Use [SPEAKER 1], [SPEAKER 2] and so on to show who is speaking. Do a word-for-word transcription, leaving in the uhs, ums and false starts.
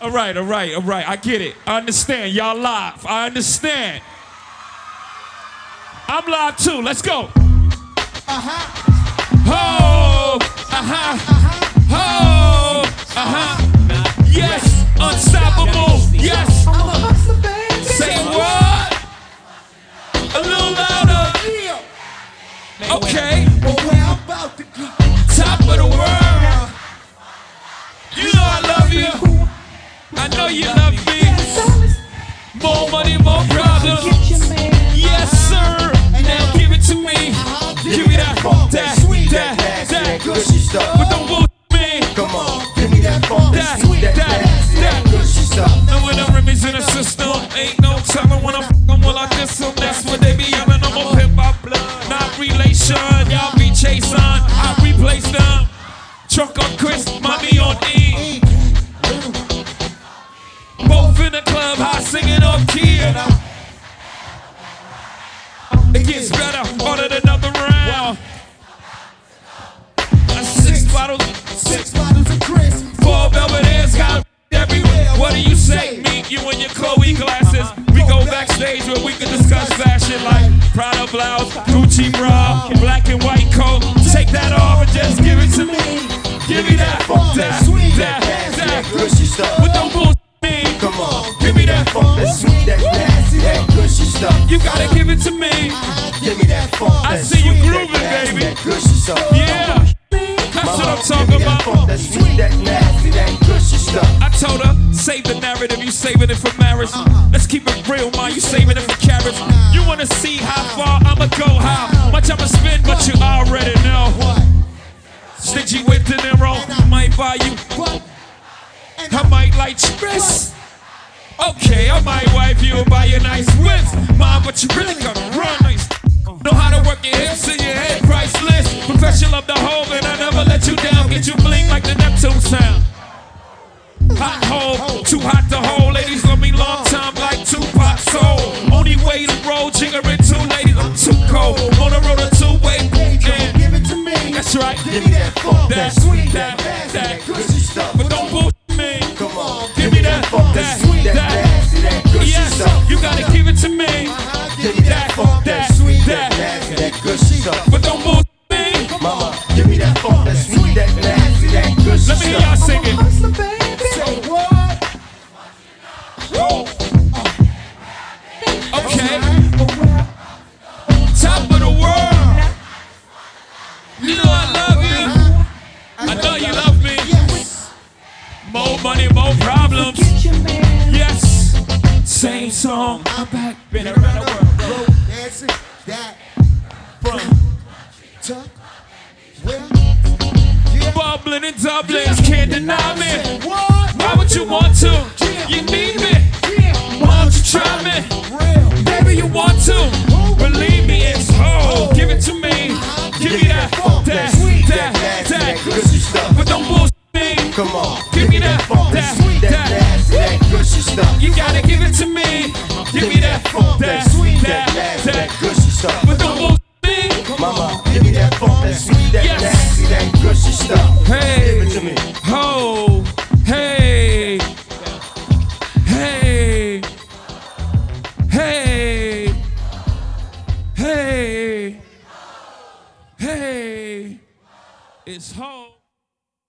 [SPEAKER 1] All right, all right, all right. I get it. I understand. Y'all live. I understand. I'm live too. Let's go.
[SPEAKER 2] Uh-huh.
[SPEAKER 1] Oh, uh-huh. Oh, uh-huh. Yes, unstoppable. Yes.
[SPEAKER 2] I'm a hustler, baby.
[SPEAKER 1] Say what? A little louder. Okay.
[SPEAKER 2] Well, we're about to get
[SPEAKER 1] Top of the world. You know I love you. I know you love me. More money, more problems. Yes, sir. Now give it to me. Give me that funk, that, that, that, that
[SPEAKER 2] gushy stuff.
[SPEAKER 1] But don't bullshit me.
[SPEAKER 2] Come on, give me that funk,
[SPEAKER 1] That,
[SPEAKER 2] sweet, that,
[SPEAKER 1] that,
[SPEAKER 2] nasty, that
[SPEAKER 1] that.
[SPEAKER 2] gushy stuff.
[SPEAKER 1] And when I'm in the system, ain't no telling when I'm f***ing will I diss them. That's what they be yelling. I'm a pimp by blood, not relation. Y'all be chasing, I replace them. Truck on Chris, mommy on E. Both in the club, high singing off key. It gets better, ordered another round. Uh, Six bottles,
[SPEAKER 2] Six bottles of Chris.
[SPEAKER 1] four Belvedere's got everywhere. What do you say? Meet you in your Chloe glasses. We go backstage where we can discuss fashion like Prada blouse, Gucci bra, black and white coat. Take that off and just give it to me. Give me that,
[SPEAKER 2] Funk,
[SPEAKER 1] that,
[SPEAKER 2] that sweet,
[SPEAKER 1] that,
[SPEAKER 2] that nasty, that
[SPEAKER 1] that.
[SPEAKER 2] gushy stuff.
[SPEAKER 1] But don't bullshit me.
[SPEAKER 2] Come on,
[SPEAKER 1] Give me that
[SPEAKER 2] funk, that sweet, that nasty, that gushy stuff.
[SPEAKER 1] You gotta give it to me.
[SPEAKER 2] Give me that funk,
[SPEAKER 1] I
[SPEAKER 2] that
[SPEAKER 1] see you
[SPEAKER 2] sweet,
[SPEAKER 1] grooving,
[SPEAKER 2] that nasty,
[SPEAKER 1] baby.
[SPEAKER 2] that gushy stuff.
[SPEAKER 1] Yeah, that's what I'm talking
[SPEAKER 2] Give me that funk,
[SPEAKER 1] about.
[SPEAKER 2] that sweet, that nasty, that gushy stuff.
[SPEAKER 1] I told her, save the narrative, you saving it for marriage. Let's keep it real, man, you saving it for carriage. You wanna see how far I'ma go, how much I'ma spend, but you already know. Stingy with the Nero, might buy you. I might like stress. Okay, I might wipe you and buy you a nice whip. Mom, but you really gotta run nice. Know how to work your hips and your head priceless. Professional of the whole, and I never let you down. Get you blink like the Neptune sound. Hot hole, too hot to hold. Ladies love me long time like Tupac soul. Only way to roll, jiggering two ladies, I'm too cold. On the road a two-way, and
[SPEAKER 2] Give it to me.
[SPEAKER 1] that's right.
[SPEAKER 2] Give me that funk,
[SPEAKER 1] That,
[SPEAKER 2] that sweet,
[SPEAKER 1] that,
[SPEAKER 2] that nasty,
[SPEAKER 1] that.
[SPEAKER 2] that gushy stuff.
[SPEAKER 1] But don't bullshit me.
[SPEAKER 2] Come on,
[SPEAKER 1] Give me that,
[SPEAKER 2] funk,
[SPEAKER 1] that,
[SPEAKER 2] that sweet, that
[SPEAKER 1] that.
[SPEAKER 2] nasty, that gushy
[SPEAKER 1] Yes,
[SPEAKER 2] stuff.
[SPEAKER 1] you gotta give it to me.
[SPEAKER 2] Give me that funk, that
[SPEAKER 1] that,
[SPEAKER 2] sweet,
[SPEAKER 1] that.
[SPEAKER 2] that nasty, that gushy stuff.
[SPEAKER 1] But don't bullshit me.
[SPEAKER 2] Mama, give me that funk, that sweet, that nasty, that gushy
[SPEAKER 1] Let me hear
[SPEAKER 2] stuff.
[SPEAKER 1] y'all sing it.
[SPEAKER 2] Hustler, baby. Say what?
[SPEAKER 1] Okay. Top of the world. You know I love you. I know you love me.
[SPEAKER 2] Yes.
[SPEAKER 1] More money, more problems. Yes. Same song. I'm back. Been around the world.
[SPEAKER 2] Dancing, that,
[SPEAKER 1] From
[SPEAKER 2] to, where? Yeah.
[SPEAKER 1] bubbling and Dublin. Can't deny me.
[SPEAKER 2] What?
[SPEAKER 1] Why would you want to? You need me. Why don't you try me?
[SPEAKER 2] Real.
[SPEAKER 1] Baby, you want to. Believe me, it's whole. Give it to me. Give me that, that, that, that.
[SPEAKER 2] Gushy stuff.
[SPEAKER 1] But don't bullshit me.
[SPEAKER 2] Come on.